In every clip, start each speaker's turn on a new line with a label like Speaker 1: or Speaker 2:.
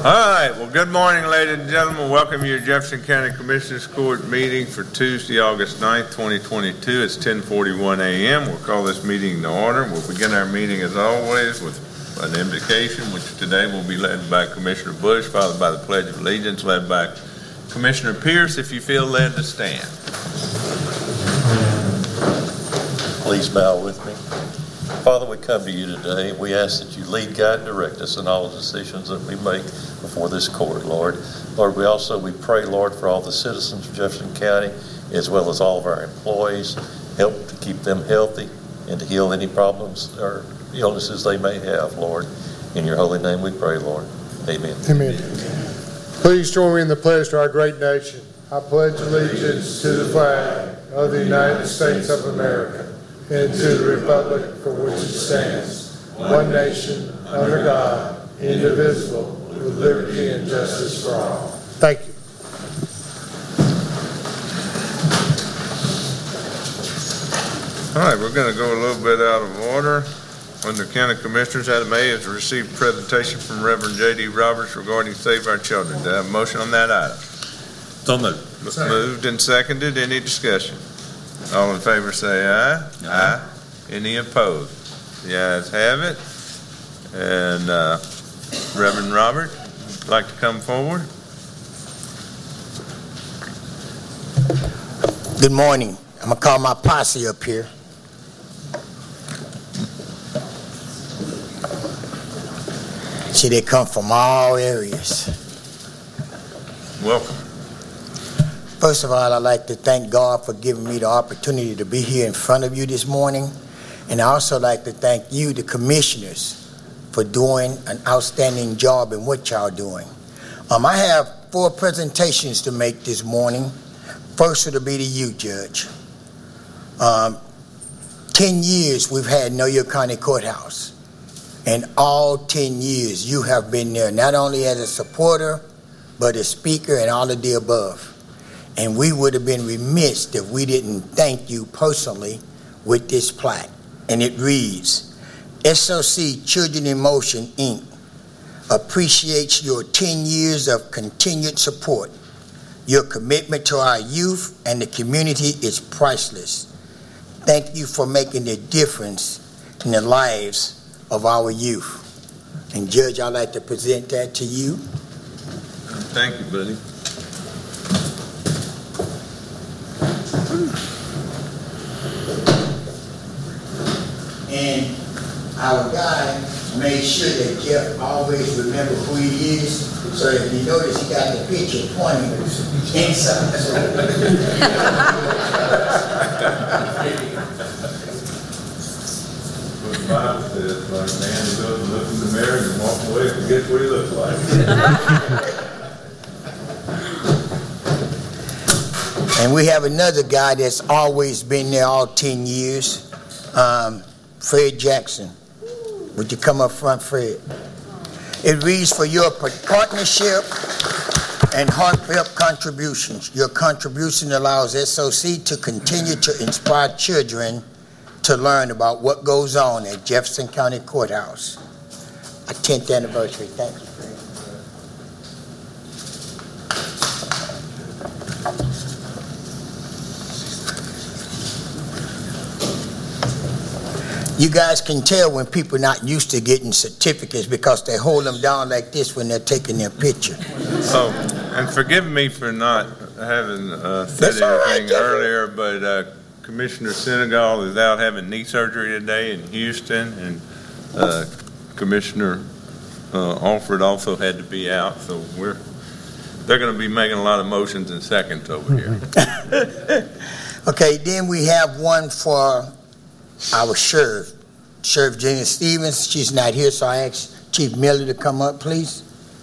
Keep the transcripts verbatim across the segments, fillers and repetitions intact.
Speaker 1: All right, well, good morning, ladies and gentlemen. Welcome you to Jefferson County Commissioners Court meeting for Tuesday, August ninth, twenty twenty-two. It's ten forty-one a m We'll call this meeting to order. We'll begin our meeting, as always, with an invocation, which today will be led by Commissioner Bush, followed by the Pledge of Allegiance, led by Commissioner Pierce. If you feel led to stand.
Speaker 2: Please bow with me. Father, we come to you today. We ask that you lead, guide, and direct us in all the decisions that we make before this court, Lord. Lord, we also, we pray, Lord, for all the citizens of Jefferson County, as well as all of our employees. Help to keep them healthy and to heal any problems or illnesses they may have, Lord. In your holy name we pray, Lord. Amen.
Speaker 3: Amen. Please join me in the pledge to our great nation. I pledge allegiance to the flag of the United States of America and to the republic for which it stands, one nation, under God, indivisible, with liberty and justice for all. Thank you.
Speaker 1: All right, we're going to go a little bit out of order. Under County Commissioners, item A is to receive presentation from Reverend J D Roberts regarding Save Our Children. Do I have a motion on that item?
Speaker 2: So moved.
Speaker 1: Moved and seconded. Any discussion? All in favor say aye. Aye. Aye. Any opposed? The ayes have it. And uh, Reverend Robert, would like to come forward?
Speaker 4: Good morning. I'm going to call my posse up here. See, they come from all areas.
Speaker 1: Welcome.
Speaker 4: First of all, I'd like to thank God for giving me the opportunity to be here in front of you this morning. And I also like to thank you, the commissioners, for doing an outstanding job in what y'all doing. Um, I have four presentations to make this morning. First, it'll be to you, Judge. Um, ten years we've had Know Your County Courthouse. And all ten years you have been there, not only as a supporter, but a speaker and all of the above. And we would have been remiss if we didn't thank you personally with this plaque. And it reads, S O C Children in Motion, Incorporated appreciates your ten years of continued support. Your commitment to our youth and the community is priceless. Thank you for making a difference in the lives of our youth. And Judge, I'd like to present that to you.
Speaker 1: Thank you, buddy.
Speaker 4: And our guy made sure that Jeff always remember who he is. So if you notice, he got the picture pointing inside. So.
Speaker 1: What the Bible says, like a man who doesn't look in the mirror and walks away and forgets what he looks like.
Speaker 4: And we have another guy that's always been there all ten years, um, Fred Jackson. Would you come up front, Fred? It reads, for your partnership and heartfelt contributions. Your contribution allows S O C to continue to inspire children to learn about what goes on at Jefferson County Courthouse. Our tenth anniversary. Thank you, Fred. You guys can tell when people are not used to getting certificates because they hold them down like this when they're taking their picture.
Speaker 1: Oh, and forgive me for not having uh, said
Speaker 4: That's all right,
Speaker 1: anything earlier, but uh, Commissioner Senegal is out having knee surgery today in Houston, and uh, Commissioner uh, Alford also had to be out, so we're they're going to be making a lot of motions in seconds over here.
Speaker 4: Okay, then we have one for our sheriff, Sheriff Jenny Stevens. She's not here, so I asked Chief Miller to come up, please.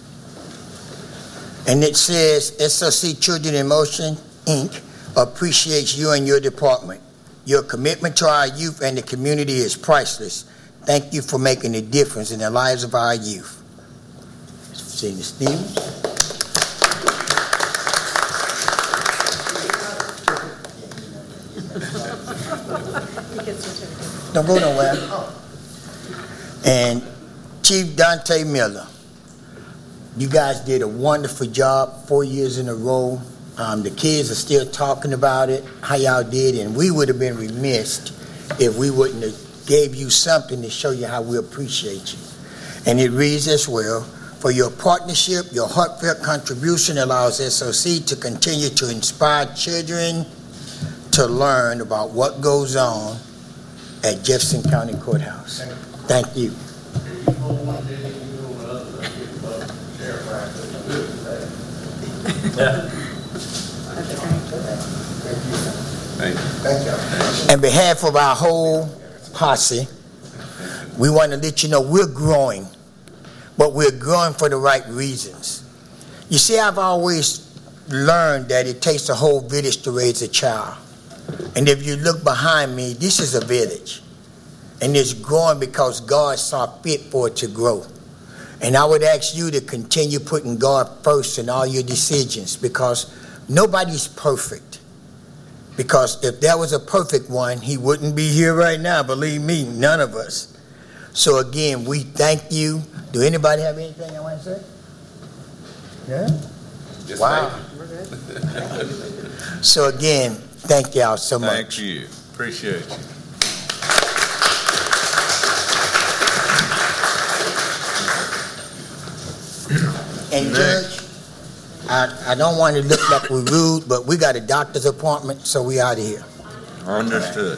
Speaker 4: And it says, S O C Children in Motion, Incorporated appreciates you and your department. Your commitment to our youth and the community is priceless. Thank you for making a difference in the lives of our youth. Jenny Stevens. Don't go nowhere. And Chief Dante Miller. You guys did a wonderful job four years in a row. Um, the kids are still talking about it, how y'all did, and we would have been remiss if we wouldn't have gave you something to show you how we appreciate you. And it reads as well: for your partnership, your heartfelt contribution allows S O C to continue to inspire children to learn about what goes on at Jefferson County Courthouse. Thank you.
Speaker 1: Thank you.
Speaker 4: On behalf of our whole posse, we want to let you know we're growing, but we're growing for the right reasons. You see, I've always learned that it takes a whole village to raise a child. And if you look behind me, this is a village. And it's growing because God saw fit for it to grow. And I would ask you to continue putting God first in all your decisions, because nobody's perfect. Because if there was a perfect one, he wouldn't be here right now. Believe me, none of us. So again, we thank you. Do anybody have anything I want to say? Yeah?
Speaker 1: Just
Speaker 4: Wow.
Speaker 1: thank you.
Speaker 4: So again, thank y'all so much.
Speaker 1: Thank you. Appreciate you.
Speaker 4: And
Speaker 1: Next.
Speaker 4: Judge, I, I don't want to look like we're rude, but we got a doctor's appointment, so we out of here.
Speaker 1: Understood.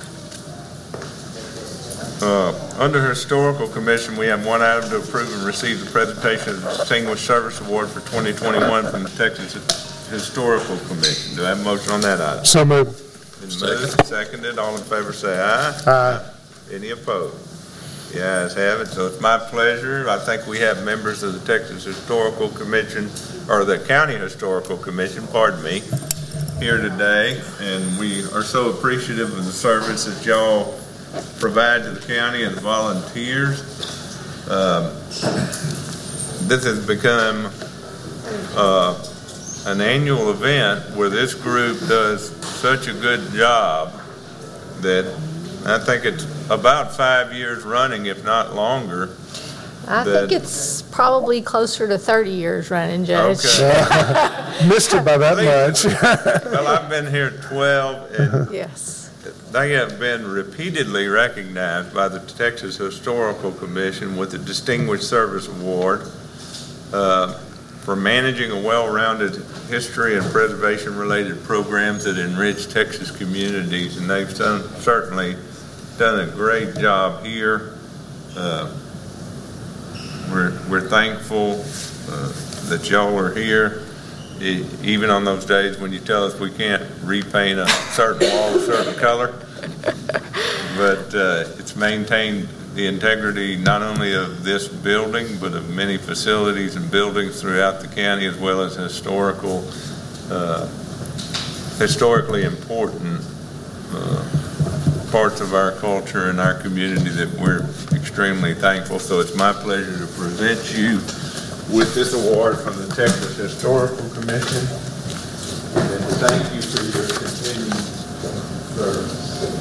Speaker 1: Uh, Under Historical Commission, we have one item to approve and receive the presentation of the Distinguished Service Award for twenty twenty-one from the Texas Historical Commission. Do I have a motion on that item?
Speaker 3: So moved.
Speaker 1: Been moved, seconded. All in favor say aye.
Speaker 3: Aye.
Speaker 1: Any opposed? The ayes have it. So it's my pleasure. I think we have members of the Texas Historical Commission, or the County Historical Commission, pardon me, here today. And we are so appreciative of the service that y'all provide to the county and the volunteers. Um, this has become uh, an annual event where this group does such a good job that I think it's about five years running, if not longer.
Speaker 5: I
Speaker 1: that-
Speaker 5: think it's probably closer to thirty years running, Judge.
Speaker 1: Okay.
Speaker 3: Missed it by that much.
Speaker 1: Well, I've been here twelve, and
Speaker 5: Yes.
Speaker 1: they have been repeatedly recognized by the Texas Historical Commission with the Distinguished Service Award uh, for managing a well-rounded history and preservation-related programs that enrich Texas communities, and they've done, certainly done a great job here. Uh, we're, we're thankful uh, that y'all are here, e- even on those days when you tell us we can't repaint a certain wall a certain color. But uh, it's maintained the integrity not only of this building, but of many facilities and buildings throughout the county, as well as historical, uh, historically important uh, parts of our culture and our community that we're extremely thankful. So it's my pleasure to present you with this award from the Texas Historical Commission, and to thank you for your continued service.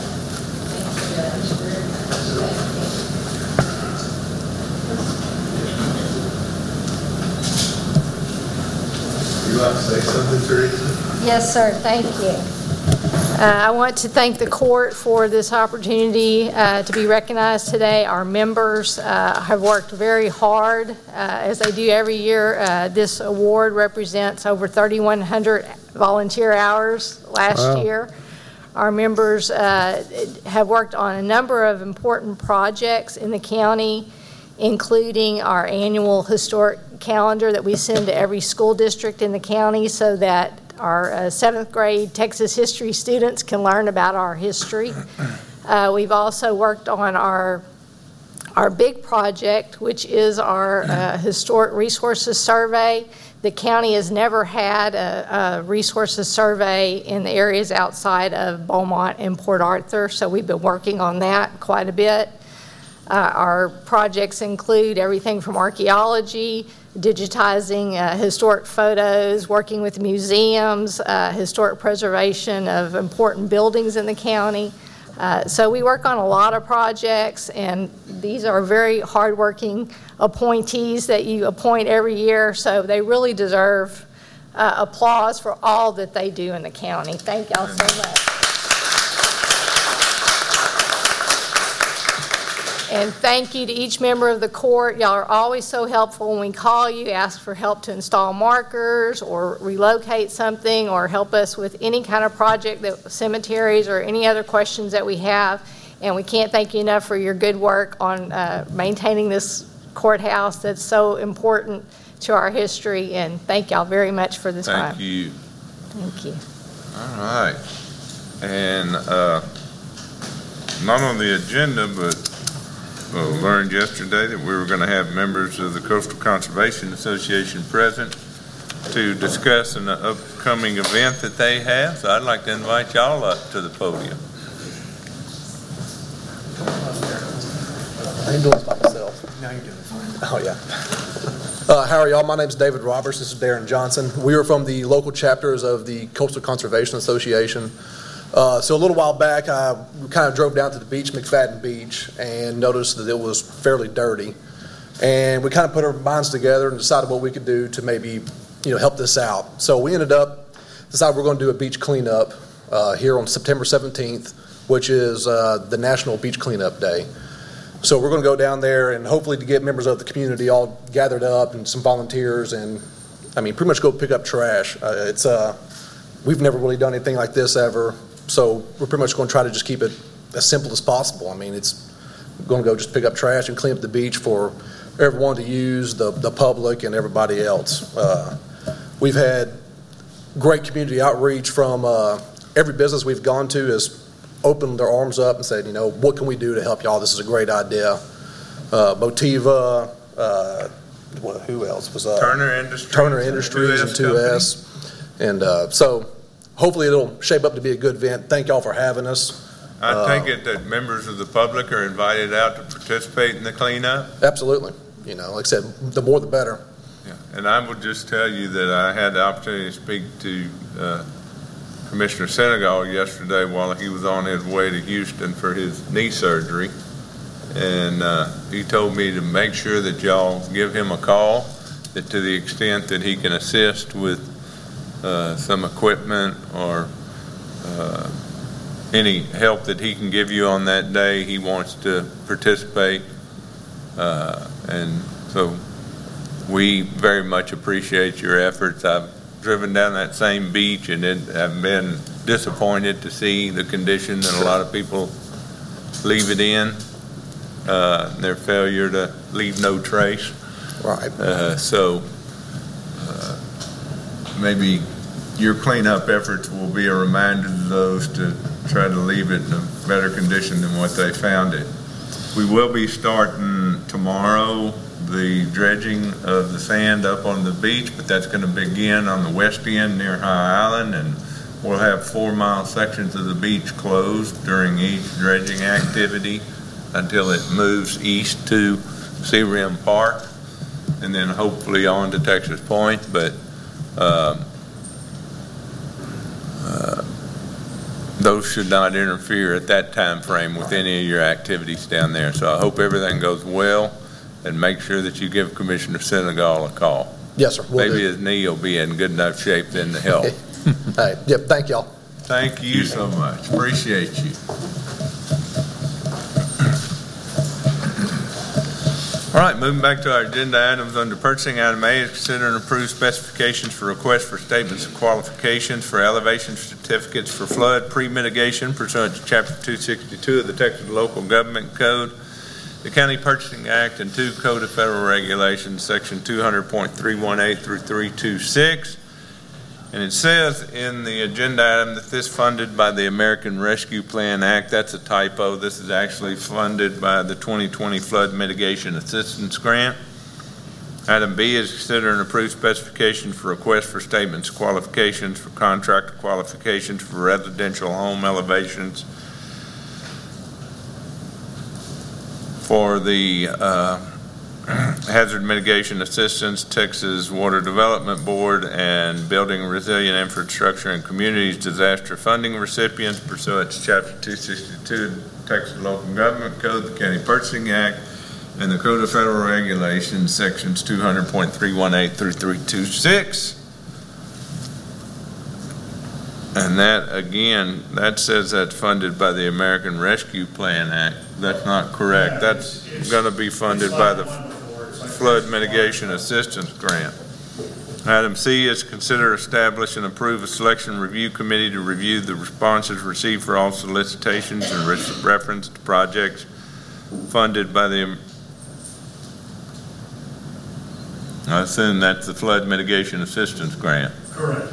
Speaker 1: You like to say something, Teresa?
Speaker 5: Yes, sir. Thank you. Uh, I want to thank the court for this opportunity uh, to be recognized today. Our members uh, have worked very hard, uh, as they do every year. Uh, this award represents over thirty-one hundred volunteer hours last
Speaker 3: Wow.
Speaker 5: year. Our members uh, have worked on a number of important projects in the county, including our annual historic calendar that we send to every school district in the county so that our uh, seventh grade Texas history students can learn about our history. Uh, we've also worked on our our big project, which is our uh, historic resources survey. The county has never had a, a resources survey in the areas outside of Beaumont and Port Arthur, so we've been working on that quite a bit. Uh, our projects include everything from archaeology, digitizing uh, historic photos, working with museums, uh, historic preservation of important buildings in the county, Uh, So we work on a lot of projects, and these are very hardworking appointees that you appoint every year, so they really deserve uh, applause for all that they do in the county. Thank y'all so much. And thank you to each member of the court. Y'all are always so helpful when we call you, ask for help to install markers or relocate something or help us with any kind of project, that cemeteries or any other questions that we have. And we can't thank you enough for your good work on uh, maintaining this courthouse that's so important to our history. And thank y'all very much for this time.
Speaker 1: Thank you.
Speaker 5: Thank you.
Speaker 1: All right. And uh, not on the agenda, but well, learned yesterday that we were going to have members of the Coastal Conservation Association present to discuss an upcoming event that they have. So I'd like to invite y'all up to the podium.
Speaker 6: I ain't doing this by myself. No, you're doing fine. Oh, yeah. Uh, how are y'all? My name's David Roberts. This is Darren Johnson. We are from the local chapters of the Coastal Conservation Association. Uh, so a little while back, I kind of drove down to the beach, McFadden Beach, and noticed that it was fairly dirty. And we kind of put our minds together and decided what we could do to maybe, you know, help this out. So we ended up decided we're going to do a beach cleanup uh, here on September seventeenth, which is uh, the National Beach Cleanup Day. So we're going to go down there and hopefully to get members of the community all gathered up and some volunteers and, I mean, pretty much go pick up trash. Uh, it's uh, we've never really done anything like this ever. So we're pretty much going to try to just keep it as simple as possible. I mean, it's going to go just pick up trash and clean up the beach for everyone to use, the, the public and everybody else. Uh, we've had great community outreach from uh, every business we've gone to has opened their arms up and said, you know, what can we do to help y'all? This is a great idea. Uh, Motiva, uh, what, who else was uh,
Speaker 1: Turner Industries.
Speaker 6: Turner Industries and two S. And uh, so hopefully it'll shape up to be a good event. Thank y'all for having us.
Speaker 1: I
Speaker 6: uh,
Speaker 1: take it that members of the public are invited out to participate in the cleanup?
Speaker 6: Absolutely. You know, like I said, the more the better.
Speaker 1: Yeah. And I would just tell you that I had the opportunity to speak to uh, Commissioner Senegal yesterday while he was on his way to Houston for his knee surgery. And uh, he told me to make sure that y'all give him a call, that to the extent that he can assist with uh, some equipment or uh, any help that he can give you on that day, he wants to participate. Uh, and so we very much appreciate your efforts. I've driven down that same beach and it, I've been disappointed to see the condition that a lot of people leave it in, uh, their failure to leave no trace.
Speaker 6: Right.
Speaker 1: Uh, so uh, maybe your cleanup efforts will be a reminder to those to try to leave it in a better condition than what they found it. We will be starting tomorrow the dredging of the sand up on the beach, but that's going to begin on the west end near High Island, and we'll have four mile sections of the beach closed during each dredging activity until it moves east to Sea Rim Park, and then hopefully on to Texas Point. But um, uh, those should not interfere at that time frame with any of your activities down there. So I hope everything goes well, and make sure that you give Commissioner Senegal a call.
Speaker 6: Yes, sir. We'll
Speaker 1: Maybe
Speaker 6: do.
Speaker 1: his knee will be in good enough shape then to help.
Speaker 6: Hey, yep, thank y'all.
Speaker 1: Thank you so much. Appreciate you. All right, moving back to our agenda items under purchasing. Item A is consider and approve specifications for requests for statements of qualifications for elevation certificates for flood pre-mitigation pursuant to Chapter two sixty-two of the Texas Local Government Code, the County Purchasing Act, and two Code of Federal Regulations, Section two hundred point three one eight through three twenty-six. And it says in the agenda item that this funded by the American Rescue Plan Act. That's a typo. This is actually funded by the twenty twenty Flood Mitigation Assistance Grant. Item B is consider and approve specifications for requests for statements, qualifications for contractor qualifications for residential home elevations for the uh, Hazard Mitigation Assistance, Texas Water Development Board, and Building Resilient Infrastructure and Communities Disaster Funding recipients pursuant to Chapter two sixty-two Texas Local Government Code, the County Purchasing Act, and the Code of Federal Regulations, Sections two hundred point three one eight through three twenty-six. And that, again, that says that's funded by the American Rescue Plan Act. That's not correct. That's going to be funded by the Flood Mitigation Assistance Grant. Item C is consider establish and approve a selection review committee to review the responses received for all solicitations and reference to projects funded by the, I assume that's the Flood Mitigation Assistance Grant.
Speaker 7: Correct.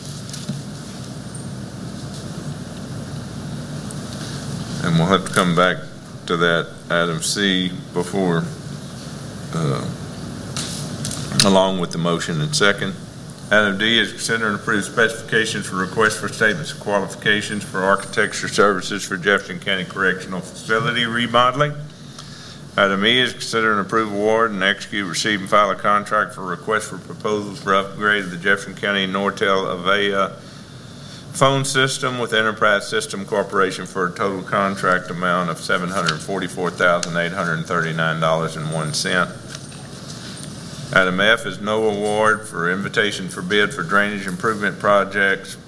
Speaker 1: And we'll have to come back to that item C before, uh, along with the motion and second. Item D is consider and approve specifications for requests for statements of qualifications for architecture services for Jefferson County Correctional Facility remodeling. Item E is consider and approve award and execute, receive, and file a contract for request for proposals for upgrade of the Jefferson County Nortel Avaya phone system with Enterprise System Corporation for a total contract amount of seven hundred forty-four thousand eight hundred thirty-nine dollars and one cent. Item F is no award for invitation for bid for drainage improvement projects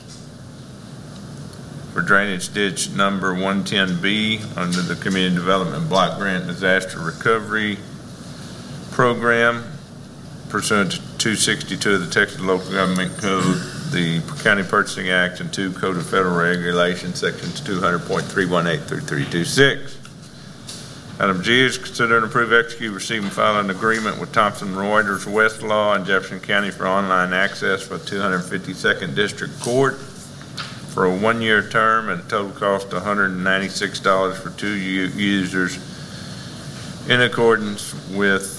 Speaker 1: for drainage ditch number one ten B under the Community Development Block Grant Disaster Recovery Program pursuant to two sixty-two of the Texas Local Government Code, the County Purchasing Act, and two Code of Federal Regulations, Sections two hundred point three one eight through three twenty-six. Item G is consider and approve, execute, receive, and file an agreement with Thomson Reuters Westlaw in Jefferson County for online access for two hundred fifty-second District Court for a one-year term at a total cost of one hundred ninety-six dollars for two users in accordance with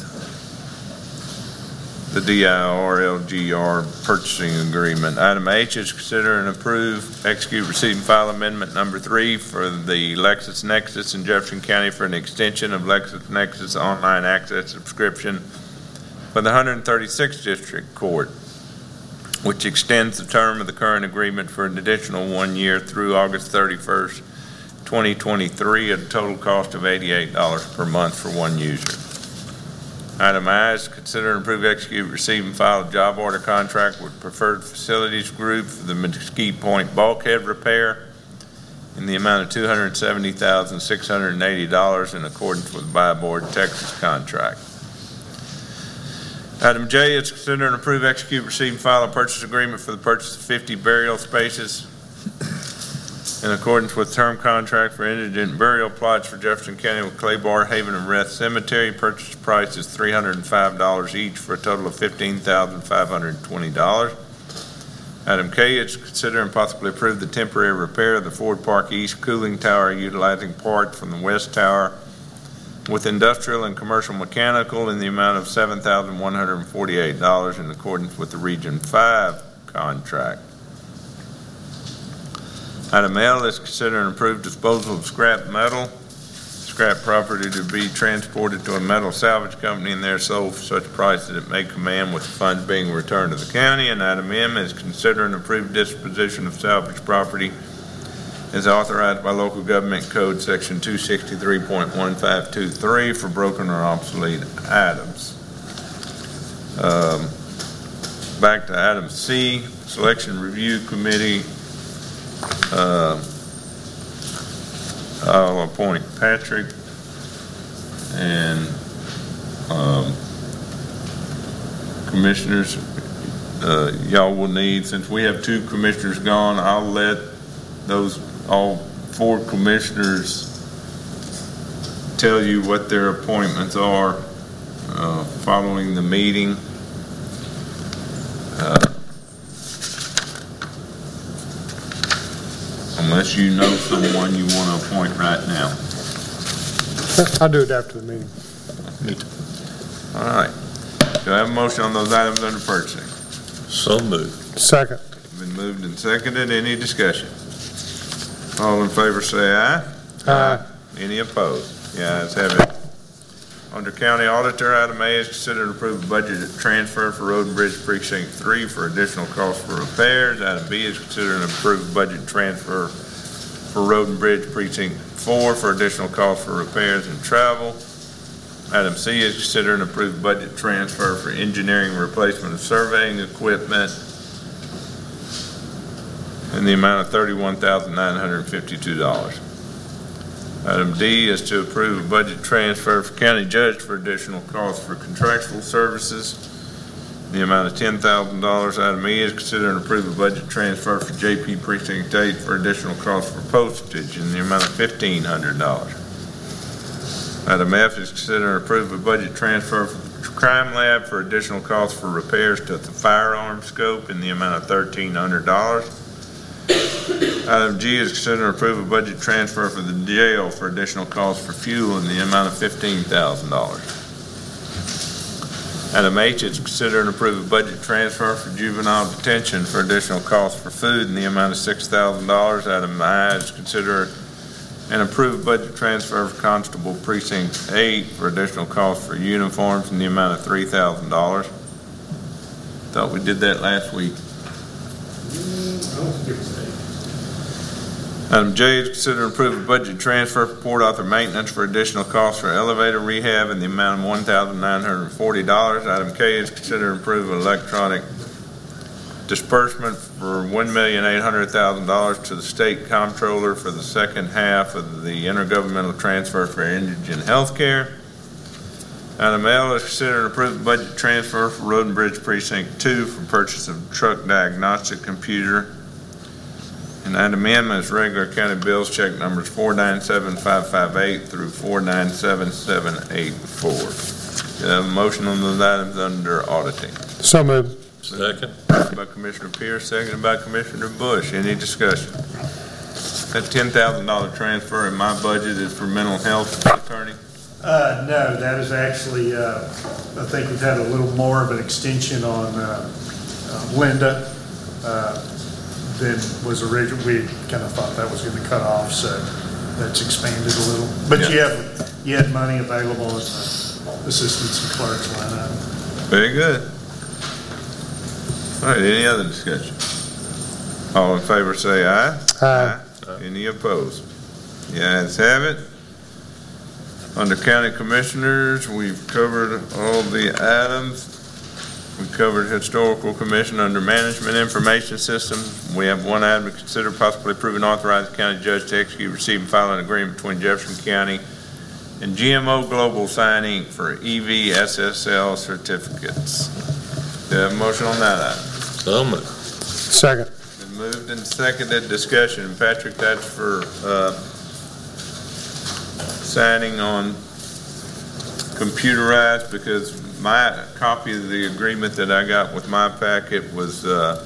Speaker 1: the D I R L G R purchasing agreement. Item H is consider and approve, execute, receive, and file amendment number three for the LexisNexis in Jefferson County for an extension of LexisNexis online access subscription for the one hundred thirty-sixth District Court, which extends the term of the current agreement for an additional one year through August thirty-first, twenty twenty-three at a total cost of eighty-eight dollars per month for one user. Item I is consider and approve, execute, receive, and file a job order contract with Preferred Facilities Group for the Mesquite Point bulkhead repair in the amount of two hundred seventy thousand six hundred eighty dollars in accordance with Buy Board Texas contract. Item J is consider and approve, execute, receive, and file a purchase agreement for the purchase of fifty burial spaces in accordance with term contract for indigent burial plots for Jefferson County with Claybar, Haven, and Reth Cemetery. Purchase price is three hundred five dollars each for a total of fifteen thousand five hundred twenty dollars. Item K is consider and possibly approve the temporary repair of the Ford Park East cooling tower utilizing part from the West Tower with industrial and commercial mechanical in the amount of seven thousand one hundred forty-eight dollars in accordance with the Region five contract. Item L is consider and approve disposal of scrap metal, scrap property to be transported to a metal salvage company and there sold for such price that it may command with the funds being returned to the county. And item M is consider and approve disposition of salvage property as authorized by Local Government Code Section two sixty-three point one five two three for broken or obsolete items. Um, back to item C, Selection Review Committee. Uh, I'll appoint Patrick and um, commissioners. Uh, y'all will need, since we have two commissioners gone, I'll let those all four commissioners tell you what their appointments are uh, following the meeting. Uh, Unless you know someone you want to appoint right now.
Speaker 3: I'll do it after the meeting.
Speaker 1: All right. Do I have a motion on those items under purchasing?
Speaker 2: So moved.
Speaker 3: Second.
Speaker 1: Been moved and seconded. Any discussion? All in favor say aye.
Speaker 3: Aye.
Speaker 1: Any opposed? The ayes have it. Under County Auditor, item A is consider and approve a budget transfer for Road and Bridge Precinct three for additional costs for repairs. Item B is consider and approve a budget transfer for Road and Bridge Precinct four for additional costs for repairs and travel. Item C is consider and approve budget transfer for engineering replacement of surveying equipment in the amount of thirty-one thousand nine hundred fifty-two dollars. Item D is to approve a budget transfer for county judge for additional costs for contractual services in the amount of ten thousand dollars. Item E is consider and approve a budget transfer for J P Precinct eight for additional costs for postage in the amount of fifteen hundred dollars. Item F is consider and approve a budget transfer for the Crime Lab for additional costs for repairs to the firearm scope in the amount of thirteen hundred dollars. Item G is consider and approve a budget transfer for the jail for additional costs for fuel in the amount of fifteen thousand dollars. Item H is consider and approve a budget transfer for juvenile detention for additional costs for food in the amount of six thousand dollars. Item I is consider and approve budget transfer for Constable Precinct eight for additional costs for uniforms in the amount of three thousand dollars. Thought we did that last week. Item J is consider and approve a budget transfer for Port Arthur maintenance for additional costs for elevator rehab in the amount of one thousand nine hundred forty dollars. Item K is consider and approve electronic disbursement for one million eight hundred thousand dollars to the state comptroller for the second half of the intergovernmental transfer for indigent health care. Item L is consider and approve budget transfer for Road and Bridge Precinct two for purchase of truck diagnostic computer. And item M is regular county bills check numbers four nine seven five five eight through four nine seven seven eight four. Do you have a motion on those items under auditing?
Speaker 3: So moved.
Speaker 2: Second.
Speaker 1: Motion by Commissioner Pierce, seconded by Commissioner Bush. Any discussion? That ten thousand dollar transfer in my budget is for mental health, attorney?
Speaker 7: Uh, no, that is actually, uh, I think we've had a little more of an extension on uh, uh, Linda uh, than was original. We kind of thought that was going to cut off, so that's expanded a little. But
Speaker 1: Yeah.
Speaker 7: you have you had money available in the assistants and clerks line item.
Speaker 1: Very good. All right, any other discussion? All in favor say aye.
Speaker 3: Aye.
Speaker 1: Any opposed? The ayes have it. Under County Commissioners, we've covered all the items. We covered Historical Commission under Management Information System. We have one item to consider possibly approving authorizing county judge to execute, receive, and file an agreement between Jefferson County and G M O Global Sign Incorporated for E V S S L certificates. Do you have a motion on that item?
Speaker 2: So moved.
Speaker 3: Second.
Speaker 1: Been moved and seconded. Discussion. Patrick, that's for uh, signing on computerized, because my copy of the agreement that I got with my packet was, uh,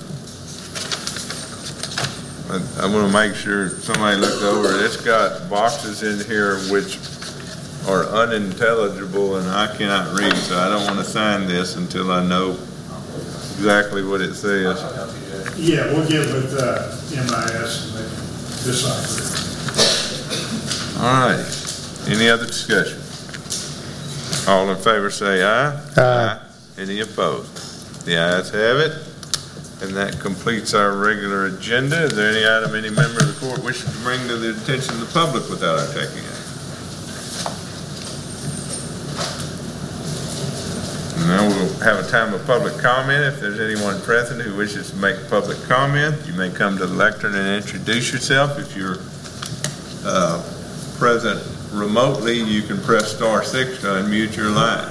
Speaker 1: I, I want to make sure somebody looked over it. It's got boxes in here which are unintelligible and I cannot read, so I don't want to sign this until I know exactly what it says.
Speaker 7: Yeah, we'll give with uh, M I S and they decipher it.
Speaker 1: All right. Any other discussion? All in favor say aye.
Speaker 3: Aye.
Speaker 1: Any opposed? The ayes have it. And that completes our regular agenda. Is there any item any member of the court wishes to bring to the attention of the public without our taking it? Now we'll have a time of public comment. If there's anyone present who wishes to make a public comment, you may come to the lectern and introduce yourself. If you're uh, present remotely, you can press star six to unmute your line.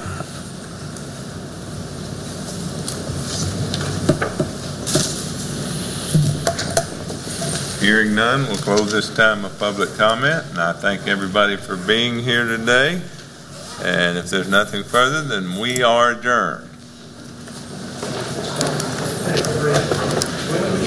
Speaker 1: Hearing none, we'll close this time of public comment, and I thank everybody for being here today. And if there's nothing further, then we are adjourned.